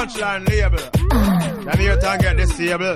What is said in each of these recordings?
Punchline label. Let me here to get this table.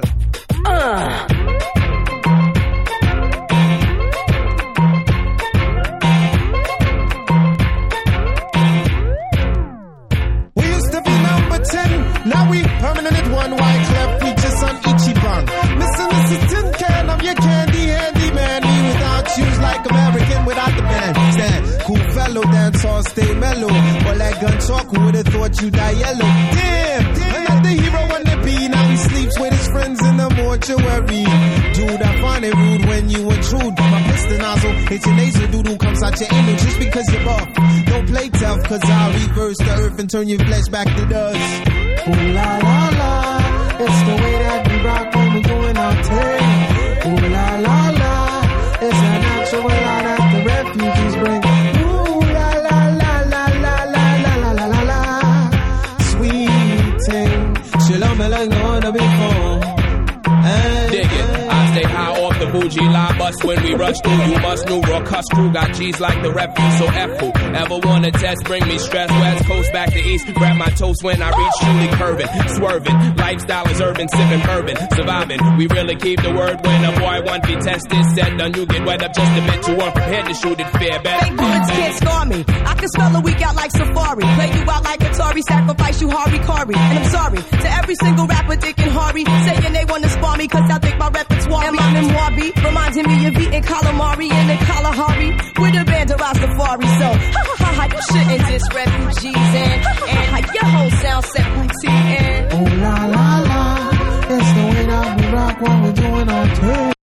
We used to be number 10, now we permanent at one. Wyclef features on Ichiban. Mr. Tin Can, I'm your candy handyman. Me without you's like American without the band. Stand, cool fellow, dance all stay mellow. All that gun talk, who would've thought you die yellow? Damn, another hero on the beat. Now he sleeps with his friends in the mortuary. Dude, I find it rude when you intrude. My piston nozzle hits your nasal, doo-doo comes out your anal just because you're buff. Don't play tough, cause I'll reverse the earth and turn your flesh back to dust. Ooh la la la, it's the way that we rock when we're doing our thing. Ooh la la la, it's a natural law that the refugees bring. Ooh la la la la la la la la la la. Sweet thing, shalom like no other before. Dig it, I stay high off the bougie line bus when we rush through. You must know raw cuss crew got G's like the refuse, so F-fu. Ever wanna test, bring me stress, west coast back to east. Grab my toast when I reach truly curving, swerving. Lifestyle is urban, sipping bourbon, surviving. We really keep the word when a boy want to be tested. Said done, you get wet up just to admit you weren't prepared to shoot it fair. Fake bullets can't scar me. I can spell a week out like Safari. Play you out like Atari, sacrifice you Harikari. And I'm sorry to every single rapper Dick and Harvey saying they wanna spar me cause I think my repertoire and my memoir beat reminding me of eating calamari in the Kalahari with a band of Rastafari. So ha ha ha ha, you shouldn't diss refugees and your whole sound set like TN. Ooh la la la, it's the way that we rock when we're doing our thing.